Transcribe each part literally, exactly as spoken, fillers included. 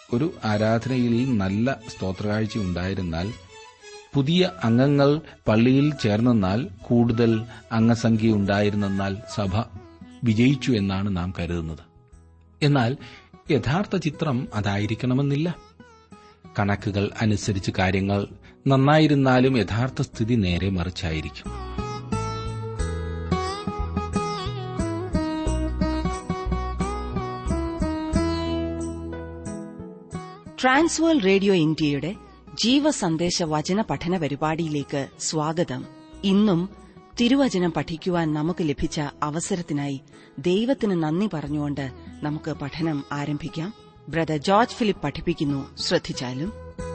ഒരു ആരാധനയിൽ നല്ല സ്തോത്രകാഴ്ച ഉണ്ടായിരുന്നാൽ, പുതിയ അംഗങ്ങൾ പള്ളിയിൽ ചേർന്നെന്നാൽ, കൂടുതൽ അംഗസംഖ്യ ഉണ്ടായിരുന്നെന്നാൽ സഭ വിജയിച്ചു എന്നാണ് നാം കരുതുന്നത്. എന്നാൽ യഥാർത്ഥ ചിത്രം അതായിരിക്കണമെന്നില്ല. കണക്കുകൾ അനുസരിച്ച് കാര്യങ്ങൾ നന്നായിരുന്നാലും യഥാർത്ഥ സ്ഥിതി നേരെ മറിച്ചായിരിക്കും. ട്രാൻസ്വേൾ റേഡിയോ ഇന്ത്യയുടെ ജീവസന്ദേശ വചന പഠന പരിപാടിയിലേക്ക് സ്വാഗതം. ഇന്നും തിരുവചനം പഠിക്കുവാൻ നമുക്ക് ലഭിച്ച അവസരത്തിനായി ദൈവത്തിന് നന്ദി പറഞ്ഞുകൊണ്ട് നമുക്ക് പഠനം ആരംഭിക്കാം. ബ്രദർ ജോർജ് ഫിലിപ്പ് പഠിപ്പിക്കുന്നു. ശ്രദ്ധിച്ചാലും.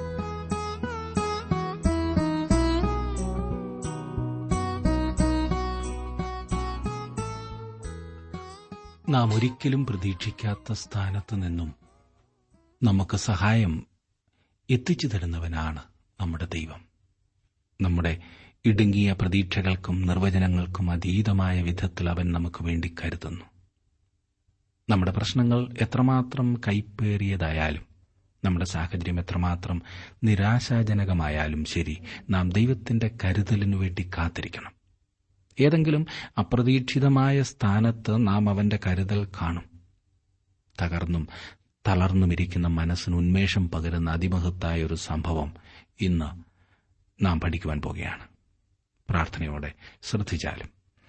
നാം ഒരിക്കലും പ്രതീക്ഷിക്കാത്ത സ്ഥാനത്തു നിന്നും നമുക്ക് സഹായം എത്തിച്ചു തരുന്നവനാണ് നമ്മുടെ ദൈവം. നമ്മുടെ ഇടുങ്ങിയ പ്രതീക്ഷകൾക്കും നിർവചനങ്ങൾക്കും അതീതമായ വിധത്തിൽ അവൻ നമുക്ക് വേണ്ടി കരുതുന്നു. നമ്മുടെ പ്രശ്നങ്ങൾ എത്രമാത്രം കൈപ്പേറിയതായാലും, നമ്മുടെ സാഹചര്യം എത്രമാത്രം നിരാശാജനകമായാലും ശരി, നാം ദൈവത്തിന്റെ കരുതലിനു വേണ്ടി കാത്തിരിക്കണം. ഏതെങ്കിലും അപ്രതീക്ഷിതമായ സ്ഥാനത്ത് നാം അവന്റെ കരുതൽ കാണും. തകർന്നും തളർന്നുമിരിക്കുന്ന മനസ്സിന് ഉന്മേഷം പകരുന്ന അതിമഹത്തായ ഒരു സംഭവം ഇന്ന് നാം പഠിക്കുവാൻ പോകുകയാണ്. പ്രാർത്ഥനയോടെ ശ്രദ്ധിച്ചാലും.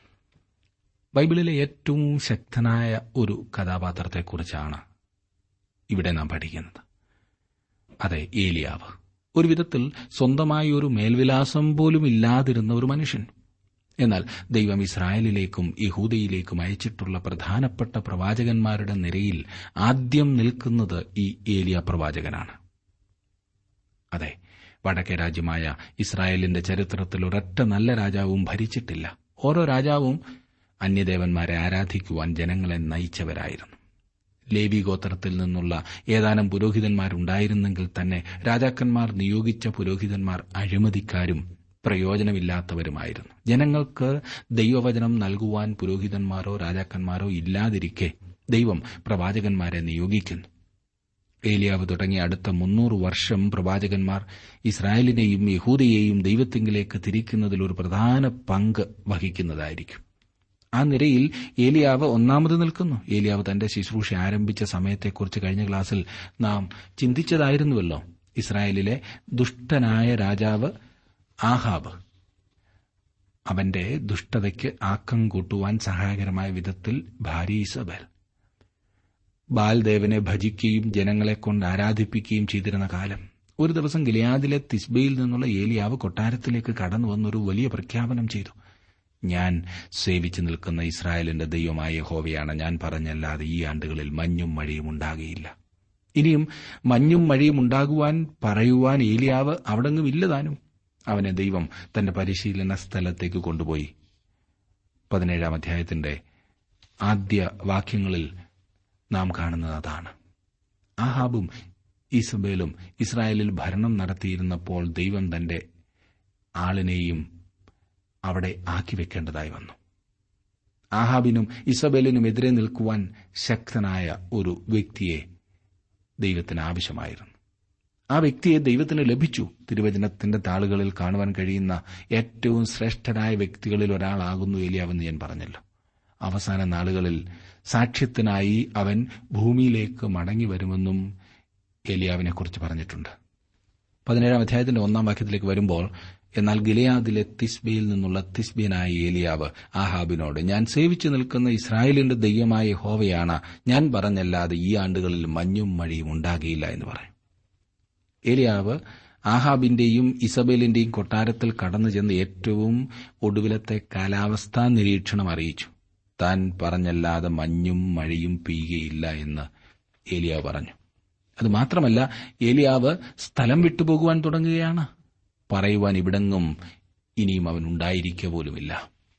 ബൈബിളിലെ ഏറ്റവും ശക്തനായ ഒരു കഥാപാത്രത്തെക്കുറിച്ചാണ് ഇവിടെ നാം പഠിക്കുന്നത്. അതെ, ഏലിയാവ്. ഒരു വിധത്തിൽ സ്വന്തമായി ഒരു മേൽവിലാസം പോലും ഇല്ലാതിരുന്ന ഒരു മനുഷ്യൻ. എന്നാൽ ദൈവം ഇസ്രായേലിലേക്കും യഹൂദയിലേക്കും അയച്ചിട്ടുള്ള പ്രധാനപ്പെട്ട പ്രവാചകന്മാരുടെ നിരയിൽ ആദ്യം നിൽക്കുന്നത് ഈ ഏലിയ പ്രവാചകനാണ്. അതെ, വടക്കേ രാജ്യമായ ഇസ്രായേലിന്റെ ചരിത്രത്തിൽ ഒരൊറ്റ നല്ല രാജാവും ഭരിച്ചിട്ടില്ല. ഓരോ രാജാവും അന്യദേവന്മാരെ ആരാധിക്കുവാൻ ജനങ്ങളെ നയിച്ചവരായിരുന്നു. ലേവി ഗോത്രത്തിൽ നിന്നുള്ള ഏതാനും പുരോഹിതന്മാരുണ്ടായിരുന്നെങ്കിൽ തന്നെ രാജാക്കന്മാർ നിയോഗിച്ച പുരോഹിതന്മാർ അഴിമതിക്കാരും പ്രയോജനമില്ലാത്തവരുമായിരുന്നു. ജനങ്ങൾക്ക് ദൈവവചനം നൽകുവാൻ പുരോഹിതന്മാരോ രാജാക്കന്മാരോ ഇല്ലാതിരിക്കെ ദൈവം പ്രവാചകന്മാരെ നിയോഗിക്കുന്നു. ഏലിയാവ് തുടങ്ങിയ അടുത്ത മുന്നൂറ് വർഷം പ്രവാചകന്മാർ ഇസ്രായേലിനെയും യഹൂദയെയും ദൈവത്തിങ്കിലേക്ക് തിരിക്കുന്നതിൽ ഒരു പ്രധാന പങ്ക് വഹിക്കുന്നതായിരിക്കും. ആ നിരയിൽ ഏലിയാവ് ഒന്നാമത് നിൽക്കുന്നു. ഏലിയാവ് തന്റെ ശുശ്രൂഷ ആരംഭിച്ച സമയത്തെക്കുറിച്ച് കഴിഞ്ഞ ക്ലാസ്സിൽ നാം ചിന്തിച്ചതായിരുന്നുവല്ലോ. ഇസ്രായേലിലെ ദുഷ്ടനായ രാജാവ് ആഹാബ്. അവന്റെ ദുഷ്ടതയ്ക്ക് ആക്കം കൂട്ടുവാൻ സഹായകരമായ വിധത്തിൽ ഭാര്യ ഇസബേൽ ബാൽദേവനെ ഭജിക്കുകയും ജനങ്ങളെ കൊണ്ട് ആരാധിപ്പിക്കുകയും ചെയ്തിരുന്ന കാലം. ഒരു ദിവസം ഗിലെയാദിലെ തിസ്ബയിൽ നിന്നുള്ള ഏലിയാവ് കൊട്ടാരത്തിലേക്ക് കടന്നു വന്നൊരു വലിയ പ്രഖ്യാപനം ചെയ്തു. ഞാൻ സേവിച്ചു നിൽക്കുന്ന ഇസ്രായേലിന്റെ ദൈവമായ യഹോവയാണ്. ഞാൻ പറഞ്ഞല്ലാതെ ഈ ആണ്ടുകളിൽ മഞ്ഞും മഴയും ഉണ്ടാകുകയില്ല. ഇനിയും മഞ്ഞും മഴയും ഉണ്ടാകുവാൻ പറയുവാൻ ഏലിയാവ് അവിടെങ്ങും ഇല്ലതാനും. അവനെ ദൈവം തന്റെ പരിശീലന സ്ഥലത്തേക്ക് കൊണ്ടുപോയി. പതിനേഴാം അധ്യായത്തിന്റെ ആദ്യ വാക്യങ്ങളിൽ നാം കാണുന്നത് അതാണ്. ആഹാബും ഈസബേലും ഇസ്രായേലിൽ ഭരണം നടത്തിയിരുന്നപ്പോൾ ദൈവം തന്റെ ആളിനെയും അവിടെ ആക്കി വെക്കേണ്ടതായി വന്നു. ആഹാബിനും ഇസബേലിനും എതിരെ നിൽക്കുവാൻ ശക്തനായ ഒരു വ്യക്തിയെ ദൈവത്തിന് ആവശ്യമായിരുന്നു. ആ വ്യക്തിയെ ദൈവത്തിന് ലഭിച്ചു. തിരുവചനത്തിന്റെ താളുകളിൽ കാണുവാൻ കഴിയുന്ന ഏറ്റവും ശ്രേഷ്ഠരായ വ്യക്തികളിൽ ഒരാളാകുന്നു ഏലിയാവെന്ന് ഞാൻ പറഞ്ഞല്ലോ. അവസാന നാളുകളിൽ സാക്ഷ്യത്തിനായി അവൻ ഭൂമിയിലേക്ക് മടങ്ങി വരുമെന്നും ഏലിയാവിനെക്കുറിച്ച് പറഞ്ഞിട്ടുണ്ട്. പതിനേഴാം അധ്യായത്തിന്റെ ഒന്നാം വാക്യത്തിലേക്ക് വരുമ്പോൾ, എന്നാൽ ഗിലെയാദിലെ തിസ്ബയിൽ നിന്നുള്ള തിസ്ബിയനായ ഏലിയാവ് ആഹാബിനോട്, ഞാൻ സേവിച്ചു നിൽക്കുന്ന ഇസ്രായേലിന്റെ ദൈവമായ യഹോവയാണ്. ഞാൻ പറഞ്ഞല്ലാതെ ഈ ആണ്ടുകളിൽ മഞ്ഞും മഴയും ഉണ്ടാകുകയില്ല എന്ന് പറയും. ഏലിയാവ് ആഹാബിന്റെയും ഇസബേലിന്റെയും കൊട്ടാരത്തിൽ കടന്നു ചെന്ന് ഏറ്റവും ഒടുവിലത്തെ കാലാവസ്ഥാ നിരീക്ഷണം അറിയിച്ചു. താൻ പറഞ്ഞല്ലാതെ മഞ്ഞും മഴയും പെയ്യുകയില്ല എന്ന് ഏലിയാവ് പറഞ്ഞു. അതുമാത്രമല്ല, ഏലിയാവ് സ്ഥലം വിട്ടുപോകുവാൻ തുടങ്ങുകയാണ്. പറയുവാൻ ഇവിടെങ്ങും ഇനിയും അവൻ ഉണ്ടായിരിക്കുക പോലുമില്ല.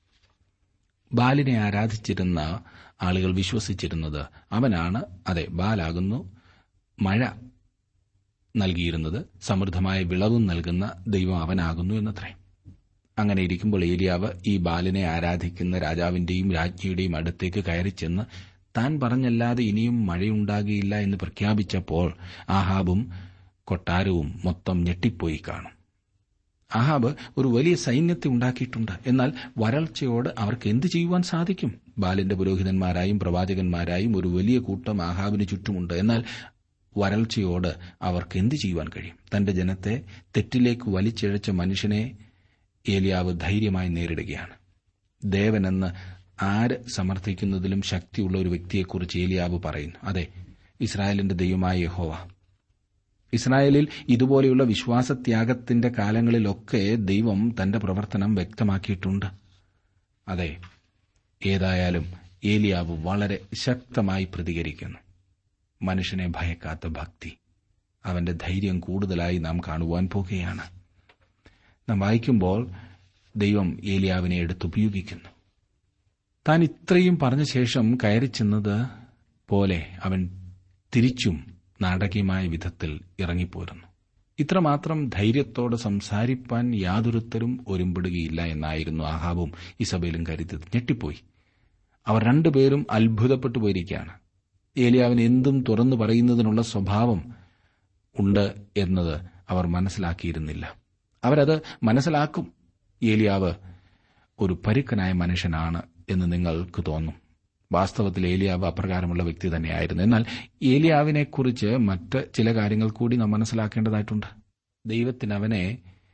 ബാലിനെ ആരാധിച്ചിരുന്ന ആളുകൾ വിശ്വസിച്ചിരുന്നത് അവനാണ്, അതെ, ബാലാകുന്നു മഴ നൽകിയിരുന്നത്, സമൃദ്ധമായ വിളവും നൽകുന്ന ദൈവം അവനാകുന്നു എന്നത്രേ. അങ്ങനെ ഇരിക്കുമ്പോൾ ഏലിയാവ് ഈ ബാലിനെ ആരാധിക്കുന്ന രാജാവിന്റെയും രാജ്ഞിയുടെയും അടുത്തേക്ക് കയറി ചെന്ന് താൻ പറഞ്ഞല്ലാതെ ഇനിയും മഴയുണ്ടാകിയില്ല എന്ന് പ്രഖ്യാപിച്ചപ്പോൾ ആഹാബും കൊട്ടാരവും മൊത്തം ഞെട്ടിപ്പോയി കാണും. ആഹാബ് ഒരു വലിയ സൈന്യത്തെ ഉണ്ടാക്കിയിട്ടുണ്ട്. എന്നാൽ വരൾച്ചയോട് അവർക്ക് എന്ത് ചെയ്യുവാൻ സാധിക്കും? ബാലിന്റെ പുരോഹിതന്മാരായും പ്രവാചകന്മാരായും ഒരു വലിയ കൂട്ടം ആഹാബിന് ചുറ്റുമുണ്ട്. എന്നാൽ വരൾച്ചയോട് അവർക്ക് എന്ത് ചെയ്യുവാൻ കഴിയും? തന്റെ ജനത്തെ തെറ്റിലേക്ക് വലിച്ചിഴച്ച മനുഷ്യനെ ഏലിയാവ് ധൈര്യമായി നേരിടുകയാണ്. ദേവനെന്ന് ആര് സമർത്ഥിക്കുന്നതിലും ശക്തിയുള്ള ഒരു വ്യക്തിയെക്കുറിച്ച് ഏലിയാവ് പറയുന്നു. അതെ, ഇസ്രായേലിന്റെ ദൈവമായ യഹോവ. ഇസ്രായേലിൽ ഇതുപോലെയുള്ള വിശ്വാസത്യാഗത്തിന്റെ കാലങ്ങളിലൊക്കെ ദൈവം തന്റെ പ്രവർത്തനം വ്യക്തമാക്കിയിട്ടുണ്ട്. അതെ, ഏതായാലും ഏലിയാവ് വളരെ ശക്തമായി പ്രതികരിക്കുന്നു. മനുഷ്യനെ ഭയക്കാത്ത ഭക്തി, അവന്റെ ധൈര്യം കൂടുതലായി നാം കാണുവാൻ പോകുകയാണ്. നാം വായിക്കുമ്പോൾ ദൈവം ഏലിയാവിനെ എടുത്തുപയോഗിക്കുന്നു. താൻ ഇത്രയും പറഞ്ഞ ശേഷം കയറിച്ചെന്നത് പോലെ അവൻ തിരിച്ചും നാടകീയമായ വിധത്തിൽ ഇറങ്ങിപ്പോരുന്നു. ഇത്രമാത്രം ധൈര്യത്തോടെ സംസാരിപ്പാൻ യാതൊരുത്തരും ഒരുമ്പെടുകയില്ല എന്നായിരുന്നു ആഹാബും ഇസബേലും കരുതിയത്. ഞെട്ടിപ്പോയി. അവർ രണ്ടുപേരും അത്ഭുതപ്പെട്ടു പോയിരിക്കുകയാണ്. ഏലിയാവിന് എന്തും തുറന്നു പറയുന്നതിനുള്ള സ്വഭാവം ഉണ്ട് എന്നത് അവർ മനസ്സിലാക്കിയിരുന്നില്ല. അവരത് മനസ്സിലാക്കും. ഏലിയാവ് ഒരു പരുക്കനായ മനുഷ്യനാണ് എന്ന് നിങ്ങൾക്ക് തോന്നും. വാസ്തവത്തിൽ ഏലിയാവ് അപ്രകാരമുള്ള വ്യക്തി തന്നെയായിരുന്നു. എന്നാൽ ഏലിയാവിനെക്കുറിച്ച് മറ്റ് ചില കാര്യങ്ങൾ കൂടി നാം മനസ്സിലാക്കേണ്ടതായിട്ടുണ്ട്. ദൈവത്തിന് അവനെ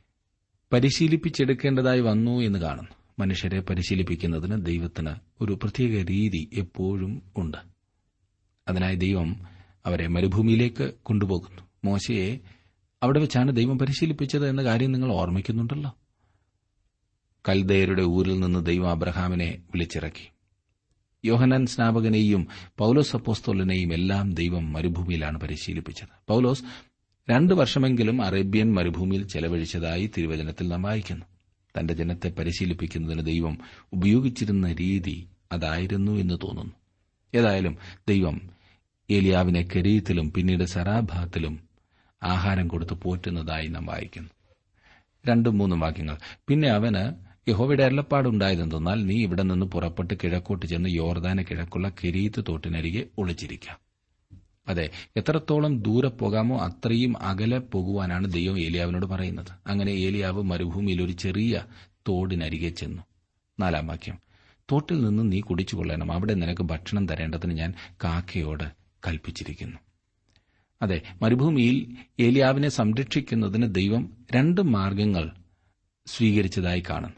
പരിശീലിപ്പിച്ചെടുക്കേണ്ടതായി വന്നു എന്ന് കാണുന്നു. മനുഷ്യരെ പരിശീലിപ്പിക്കുന്നതിന് ദൈവത്തിന് ഒരു പ്രത്യേക രീതി എപ്പോഴും ഉണ്ട്. അതിനായി ദൈവം അവരെ മരുഭൂമിയിലേക്ക് കൊണ്ടുപോകുന്നു. മോശയെ അവിടെ വെച്ചാണ് ദൈവം പരിശീലിപ്പിച്ചത് എന്ന കാര്യം നിങ്ങൾ ഓർമ്മിക്കുന്നുണ്ടല്ലോ. കൽദയരുടെ ഊരിൽ നിന്ന് ദൈവം അബ്രഹാമിനെ വിളിച്ചിറക്കി. യോഹന്നാൻ സ്നാപകനെയും പൌലോസ് അപ്പോസ്തലനെയും എല്ലാം ദൈവം മരുഭൂമിയിലാണ് പരിശീലിപ്പിച്ചത്. പൌലോസ് രണ്ടു വർഷമെങ്കിലും അറേബ്യൻ മരുഭൂമിയിൽ ചെലവഴിച്ചതായി തിരുവചനത്തിൽ നാം വായിക്കുന്നു. തന്റെ ജനത്തെ പരിശീലിപ്പിക്കുന്നതിന് ദൈവം ഉപയോഗിച്ചിരുന്ന രീതി അതായിരുന്നു എന്ന് തോന്നുന്നു. ഏതായാലും ദൈവം ഏലിയാവിനെ കെരീത്തിലും പിന്നീട് സറാഭാത്തിലും ആഹാരം കൊടുത്ത് പോറ്റുന്നതായി നാം വായിക്കുന്നു. രണ്ടും മൂന്നും വാക്യങ്ങൾ. പിന്നെ അവന് യഹോവയുടെ അരുളപ്പാടുണ്ടായതെന്നാൽ, നീ ഇവിടെ നിന്ന് പുറപ്പെട്ട് കിഴക്കോട്ട് ചെന്ന് യോർദാന് കിഴക്കുള്ള കെരീത്ത് തോട്ടിനരികെ ഒളിച്ചിരിക്കാം. അതെ, എത്രത്തോളം ദൂരെ പോകാമോ അത്രയും അകലെ പോകുവാനാണ് ദൈവം ഏലിയാവിനോട് പറയുന്നത്. അങ്ങനെ ഏലിയാവ് മരുഭൂമിയിൽ ഒരു ചെറിയ തോടിനരികെ ചെന്നു. നാലാം വാക്യം. തോട്ടിൽ നിന്ന് നീ കുടിച്ചു കൊള്ളണം, അവിടെ നിനക്ക് ഭക്ഷണം തരേണ്ടതിന് ഞാൻ കാക്കയോട് കൽപ്പിച്ചിരിക്കുന്നു. അതെ, മരുഭൂമിയിൽ ഏലിയാവിനെ സംരക്ഷിക്കുന്നതിന് ദൈവം രണ്ട് മാർഗങ്ങൾ സ്വീകരിച്ചതായി കാണുന്നു.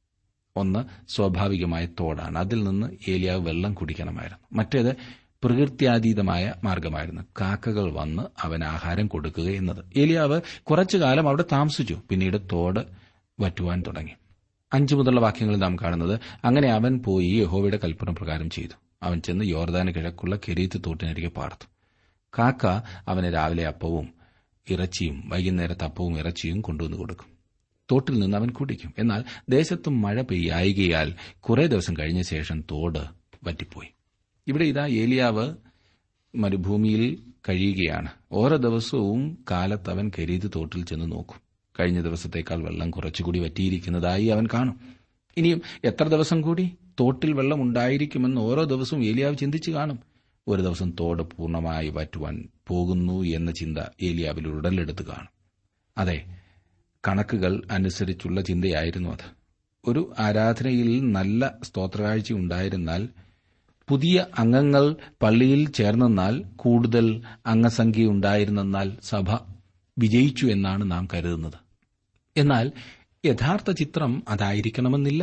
ഒന്ന് സ്വാഭാവികമായ തോടാണ്. അതിൽ നിന്ന് ഏലിയാവ് വെള്ളം കുടിക്കണമായിരുന്നു. മറ്റേത് പ്രകൃത്യാതീതമായ മാർഗമായിരുന്നു. കാക്കകൾ വന്ന് അവന് ആഹാരം കൊടുക്കുക എന്നത്. ഏലിയാവ് കുറച്ചുകാലം അവിടെ താമസിച്ചു. പിന്നീട് തോട് വറ്റുവാൻ തുടങ്ങി. അഞ്ചു മുതലുള്ള വാക്യങ്ങളിൽ നാം കാണുന്നത്, അങ്ങനെ അവൻ പോയി യഹോവയുടെ കൽപ്പന പ്രകാരം ചെയ്തു. അവൻ ചെന്ന് യോർദാന് കിഴക്കുള്ള കെരീത്ത് തോട്ടിനരികെ പാർത്തു. കാക്ക അവന് രാവിലെ അപ്പവും ഇറച്ചിയും വൈകുന്നേരത്ത് അപ്പവും ഇറച്ചിയും കൊണ്ടുവന്ന് കൊടുക്കും. തോട്ടിൽ നിന്ന് അവൻ കുടിക്കും. എന്നാൽ ദേശത്തും മഴ പെയ്യായികയാൽ കുറെ ദിവസം കഴിഞ്ഞ ശേഷം തോട് വറ്റിപ്പോയി. ഇവിടെ ഇതാ ഏലിയാവ് മരുഭൂമിയിൽ കഴിയുകയാണ്. ഓരോ ദിവസവും കാലത്ത് അവൻ കെരീത്ത് തോട്ടിൽ ചെന്ന് നോക്കും. കഴിഞ്ഞ ദിവസത്തേക്കാൾ വെള്ളം കുറച്ചുകൂടി വറ്റിയിരിക്കുന്നതായി അവൻ കാണും. ഇനിയും എത്ര ദിവസം കൂടി തോട്ടിൽ വെള്ളം ഉണ്ടായിരിക്കുമെന്ന് ഓരോ ദിവസവും ഏലിയാവ് ചിന്തിച്ചു കാണും. ഒരു ദിവസം തോട് പൂർണ്ണമായി വറ്റുവാൻ പോകുന്നു എന്ന ചിന്ത ഏലിയാവിൽ ഉടലെടുത്ത് കാണും. അതെ, കണക്കുകൾ അനുസരിച്ചുള്ള ചിന്തയായിരുന്നു അത്. ഒരു ആരാധനയിൽ നല്ല സ്തോത്രകാഴ്ച ഉണ്ടായിരുന്നാൽ, പുതിയ അംഗങ്ങൾ പള്ളിയിൽ ചേർന്നെന്നാൽ, കൂടുതൽ അംഗസംഖ്യ ഉണ്ടായിരുന്നെന്നാൽ സഭ വിജയിച്ചു എന്നാണ് നാം കരുതുന്നത്. എന്നാൽ യഥാർത്ഥ ചിത്രം അതായിരിക്കണമെന്നില്ല.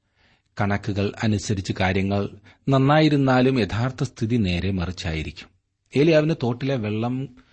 കണക്കുകൾ അനുസരിച്ച് കാര്യങ്ങൾ നന്നായിരുന്നാലും യഥാർത്ഥ സ്ഥിതി നേരെ മറിച്ചായിരിക്കും. ഏലിയാവിന് തോട്ടിലെ വെള്ളം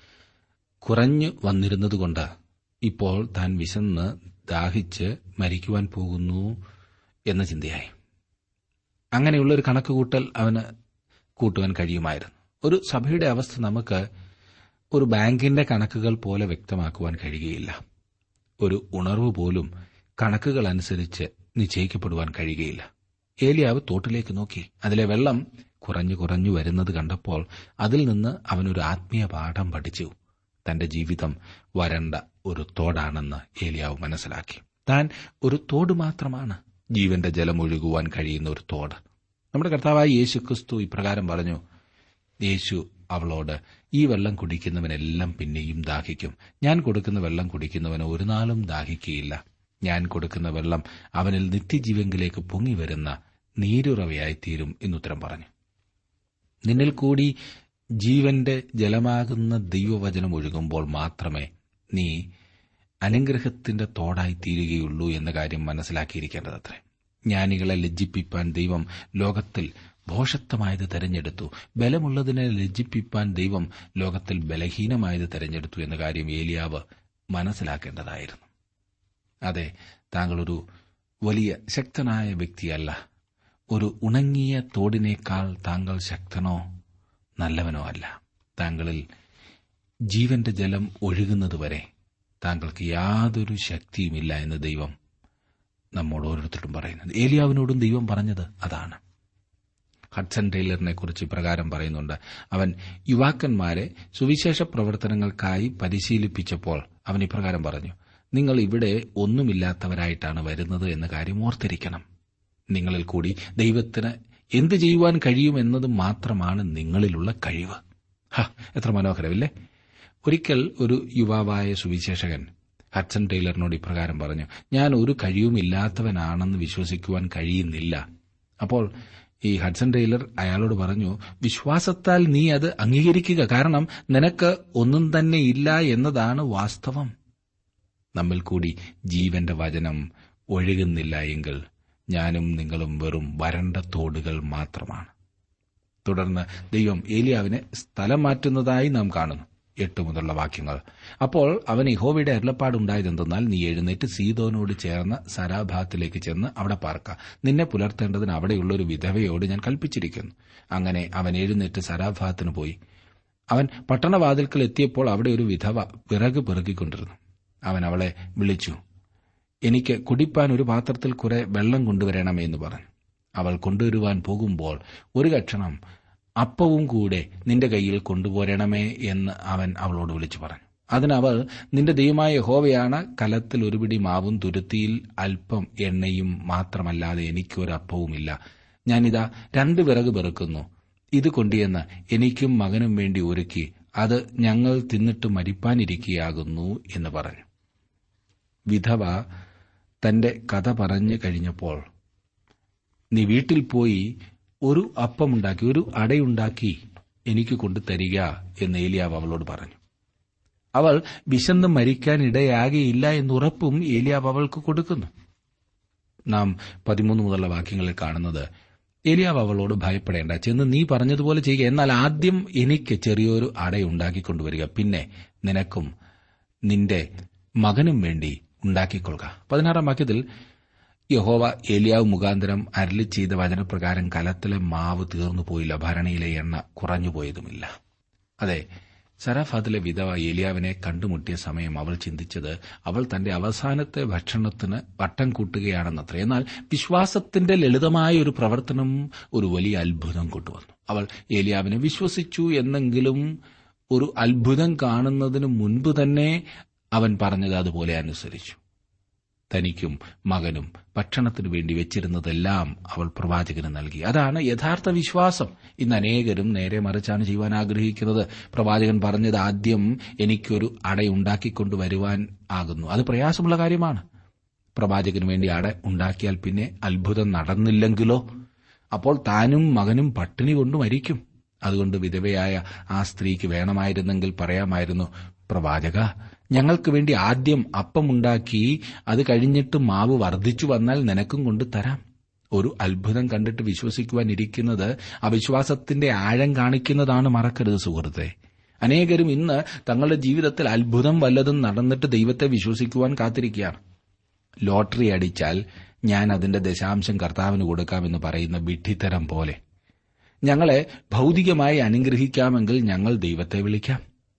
കുറഞ്ഞു വന്നിരുന്നതുകൊണ്ട് ഇപ്പോൾ താൻ വിശന്ന് ദാഹിച്ച് മരിക്കുവാൻ പോകുന്നു എന്ന ചിന്തയായി. അങ്ങനെയുള്ള ഒരു കണക്കുകൂട്ടൽ അവന് കൂട്ടുവാൻ കഴിയുമായിരുന്നു. ഒരു സഭയുടെ അവസ്ഥ നമുക്ക് ഒരു ബാങ്കിന്റെ കണക്കുകൾ പോലെ വ്യക്തമാക്കുവാൻ കഴിയുകയില്ല. ഒരു ഉണർവ് പോലും കണക്കുകൾ അനുസരിച്ച് നിശ്ചയിക്കപ്പെടുവാൻ കഴിയുകയില്ല. ഏലിയാവ് തോട്ടിലേക്ക് നോക്കി. അതിലെ വെള്ളം കുറഞ്ഞു കുറഞ്ഞു വരുന്നത് കണ്ടപ്പോൾ അതിൽ നിന്ന് അവനൊരു ആത്മീയ പാഠം പഠിച്ചു. തന്റെ ജീവിതം വരണ്ട ഒരു തോടാണെന്ന് ഏലിയാവ് മനസ്സിലാക്കി. താൻ ഒരു തോട് മാത്രമാണ്, ജീവന്റെ ജലം ഒഴുകുവാൻ കഴിയുന്ന ഒരു തോട്. നമ്മുടെ കർത്താവായ യേശു ക്രിസ്തു ഇപ്രകാരം പറഞ്ഞു. യേശു അവളോട്, ഈ വെള്ളം കുടിക്കുന്നവനെല്ലാം പിന്നെയും ദാഹിക്കും. ഞാൻ കൊടുക്കുന്ന വെള്ളം കുടിക്കുന്നവന് ഒരു നാളും ദാഹിക്കുകയില്ല. ഞാൻ കൊടുക്കുന്ന വെള്ളം അവനിൽ നിത്യജീവങ്കിലേക്ക് പൊങ്ങിവരുന്ന നീരുറവയായിത്തീരും എന്നുത്തരം പറഞ്ഞു. നിന്നിൽ കൂടി ജീവന്റെ ജലമാകുന്ന ദൈവവചനം ഒഴുകുമ്പോൾ മാത്രമേ നീ അനുഗ്രഹത്തിന്റെ തോടായി തീരുകയുള്ളൂ എന്ന കാര്യം മനസ്സിലാക്കിയിരിക്കേണ്ടതത്രേ. ജ്ഞാനികളെ ലജ്ജിപ്പിപ്പാൻ ദൈവം ലോകത്തിൽ ഭോഷത്വമായത് തെരഞ്ഞെടുത്തു. ബലമുള്ളതിനെ ലജ്ജിപ്പിപ്പാൻ ദൈവം ലോകത്തിൽ ബലഹീനമായത് തെരഞ്ഞെടുത്തു എന്ന കാര്യം ഏലിയാവ് മനസ്സിലാക്കേണ്ടതായിരുന്നു. അതെ, താങ്കളൊരു വലിയ ശക്തനായ വ്യക്തിയല്ല. ഒരു ഉണങ്ങിയ തോടിനേക്കാൾ താങ്കൾ ശക്തനോ നല്ലവനോ അല്ല. താങ്കളിൽ ജീവന്റെ ജലം ഒഴുകുന്നതുവരെ താങ്കൾക്ക് യാതൊരു ശക്തിയുമില്ല എന്ന് ദൈവം നമ്മോട് ഓരോരുത്തരും പറയുന്നത്. ഏലിയാവിനോടും ദൈവം പറഞ്ഞത് അതാണ്. ഹഡ്സൺ ടൈലറിനെ കുറിച്ച് ഇപ്രകാരം പറയുന്നുണ്ട്. അവൻ യുവാക്കന്മാരെ സുവിശേഷ പ്രവർത്തനങ്ങൾക്കായി പരിശീലിപ്പിച്ചപ്പോൾ അവൻ ഇപ്രകാരം പറഞ്ഞു: നിങ്ങൾ ഇവിടെ ഒന്നുമില്ലാത്തവരായിട്ടാണ് വരുന്നത് എന്ന കാര്യം ഓർത്തിരിക്കണം. നിങ്ങളിൽ കൂടി ദൈവത്തിന് എന്ത് ചെയ്യുവാൻ കഴിയുമെന്നത് മാത്രമാണ് നിങ്ങളിലുള്ള കഴിവ്. ഹ, എത്ര മനോഹരമില്ലേ? ഒരിക്കൽ ഒരു യുവാവായ സുവിശേഷകൻ ഹഡ്സൺ ടൈലറിനോട് ഇപ്രകാരം പറഞ്ഞു: ഞാൻ ഒരു കഴിവുമില്ലാത്തവനാണെന്ന് വിശ്വസിക്കുവാൻ കഴിയുന്നില്ല. അപ്പോൾ ഈ ഹഡ്സൺ ടൈലർ അയാളോട് പറഞ്ഞു, വിശ്വാസത്താൽ നീ അത് അംഗീകരിക്കുക. കാരണം നിനക്ക് ഒന്നും തന്നെ ഇല്ല എന്നതാണ് വാസ്തവം. നമ്മിൽ കൂടി ജീവന്റെ വചനം ഒഴുകുന്നില്ല എങ്കിൽ ഞാനും നിങ്ങളും വെറും വരണ്ട തോടുകൾ മാത്രമാണ്. തുടർന്ന് ദൈവം ഏലിയാവിനെ സ്ഥലം മാറ്റുന്നതായി നാം കാണുന്നു. എട്ട് മുതലുള്ള വാക്യങ്ങൾ. അപ്പോൾ അവൻ യഹോവയുടെ അരുളപ്പാടുണ്ടായതെന്തെന്നാൽ, നീ എഴുന്നേറ്റ് സീദോനോട് ചേർന്ന സരാഭാത്തിലേക്ക് ചെന്ന് അവിടെ പാർക്ക. നിന്നെ പുലർത്തേണ്ടതിന് അവിടെയുള്ള ഒരു വിധവയോട് ഞാൻ കൽപ്പിച്ചിരിക്കുന്നു. അങ്ങനെ അവൻ എഴുന്നേറ്റ് സരാഭാത്തിന് പോയി. അവൻ പട്ടണവാതിൽക്കൽ എത്തിയപ്പോൾ അവിടെ ഒരു വിധവ വിറക് പെറുകിക്കൊണ്ടിരുന്നു. അവൻ അവളെ വിളിച്ചു, എനിക്ക് കുടിപ്പാൻ ഒരു പാത്രത്തിൽ കുറെ വെള്ളം കൊണ്ടുവരണമേ എന്ന് പറഞ്ഞു. അവൾ കൊണ്ടുവരുവാൻ പോകുമ്പോൾ ഒരു കഷണം അപ്പവും കൂടെ നിന്റെ കയ്യിൽ കൊണ്ടുപോരണമേ എന്ന് അവൻ അവളോട് വിളിച്ചു പറഞ്ഞു. അതിനവൾ, നിന്റെ ദൈവമായ യഹോവയാണ്, കലത്തിൽ ഒരു പിടി മാവും തുരുത്തിയിൽ അല്പം എണ്ണയും മാത്രമല്ലാതെ എനിക്കൊരപ്പവുമില്ല. ഞാനിതാ രണ്ട് വിറക് പെറുക്കുന്നു. ഇത് കൊണ്ടുവന്ന് എനിക്കും മകനും വേണ്ടി ഒരുക്കി, അത് ഞങ്ങൾ തിന്നിട്ട് മരിപ്പാനിരിക്കുകയാകുന്നു എന്ന് പറഞ്ഞു. വിധവ തന്റെ കഥ പറഞ്ഞു കഴിഞ്ഞപ്പോൾ, നീ വീട്ടിൽ പോയി ഒരു അപ്പമുണ്ടാക്കി ഒരു അടയുണ്ടാക്കി എനിക്ക് കൊണ്ടുതരിക എന്ന് ഏലിയാവ് അവളോട് പറഞ്ഞു. അവൾ വിശന്ന് മരിക്കാൻ ഇടയാകയില്ല എന്നുറപ്പും ഏലിയാവ് അവൾക്ക് കൊടുക്കുന്നു. നാം പതിമൂന്ന് മുതലുള്ള വാക്യങ്ങളിൽ കാണുന്നത്, ഏലിയാവ് അവളോട് ഭയപ്പെടേണ്ട, ചെന്ന് നീ പറഞ്ഞതുപോലെ ചെയ്യുക. എന്നാൽ ആദ്യം എനിക്ക് ചെറിയൊരു അടയുണ്ടാക്കിക്കൊണ്ടുവരിക, പിന്നെ നിനക്കും നിന്റെ മകനും വേണ്ടി ഉണ്ടാക്കിക്കൊള്ളുക. പതിനാറാം വാക്യത്തിൽ, യഹോവ ഏലിയാവ് മുഖാന്തരം അരുളി ചെയ്ത വചനപ്രകാരം കലത്തിലെ മാവ് തീർന്നു പോയില്ല, ഭരണിയിലെ എണ്ണ കുറഞ്ഞുപോയതുമില്ല. അതെ, സരാഫാത്തിലെ വിധവ ഏലിയാവിനെ കണ്ടുമുട്ടിയ സമയം അവൾ ചിന്തിച്ചത് അവൾ തന്റെ അവസാനത്തെ ഭക്ഷണത്തിന് വട്ടം കൂട്ടുകയാണെന്നത്ര. എന്നാൽ വിശ്വാസത്തിന്റെ ലളിതമായ ഒരു പ്രവർത്തനം ഒരു വലിയ അത്ഭുതം കൊണ്ടുവന്നു. അവൾ ഏലിയാവിനെ വിശ്വസിച്ചു. എന്നെങ്കിലും ഒരു അത്ഭുതം കാണുന്നതിന് മുൻപ് തന്നെ അവൻ പറഞ്ഞത് അതുപോലെ അനുസരിച്ചു. തനിക്കും മകനും ഭക്ഷണത്തിനു വേണ്ടി വെച്ചിരുന്നതെല്ലാം അവൾ പ്രവാചകന് നൽകി. അതാണ് യഥാർത്ഥ വിശ്വാസം. ഇന്ന് അനേകരും നേരെ മറിച്ചാണ് ചെയ്യുവാൻ ആഗ്രഹിക്കുന്നത്. പ്രവാചകൻ പറഞ്ഞത് ആദ്യം എനിക്കൊരു അടയുണ്ടാക്കിക്കൊണ്ടുവരുവാൻ ആകുന്നു. അത് പ്രയാസമുള്ള കാര്യമാണ്. പ്രവാചകന് വേണ്ടി അട ഉണ്ടാക്കിയാൽ പിന്നെ അത്ഭുതം നടന്നില്ലെങ്കിലോ? അപ്പോൾ താനും മകനും പട്ടിണി കൊണ്ട് മരിക്കും. അതുകൊണ്ട് വിധവയായ ആ സ്ത്രീക്ക് വേണമായിരുന്നെങ്കിൽ പറയാമായിരുന്നു, പ്രവാചക, ഞങ്ങൾക്ക് വേണ്ടി ആദ്യം അപ്പമുണ്ടാക്കി അത് കഴിഞ്ഞിട്ട് മാവ് വർദ്ധിച്ചു വന്നാൽ നിനക്കും കൊണ്ട് തരാം. ഒരു അത്ഭുതം കണ്ടിട്ട് വിശ്വസിക്കുവാൻ ഇരിക്കുന്നത് അവിശ്വാസത്തിന്റെ ആഴം കാണിക്കുന്നതാണ്. മറക്കരുത് സുഹൃത്തെ. അനേകരും ഇന്ന് തങ്ങളുടെ ജീവിതത്തിൽ അത്ഭുതം വല്ലതും നടന്നിട്ട് ദൈവത്തെ വിശ്വസിക്കുവാൻ കാത്തിരിക്കുകയാണ്. ലോട്ടറി അടിച്ചാൽ ഞാൻ അതിന്റെ ദശാംശം കർത്താവിന് കൊടുക്കാമെന്ന് പറയുന്ന വിഡ്ഢിത്തരം പോലെ. ഞങ്ങളെ ഭൌതികമായി അനുഗ്രഹിക്കാമെങ്കിൽ ഞങ്ങൾ ദൈവത്തെ വിളിക്കാം.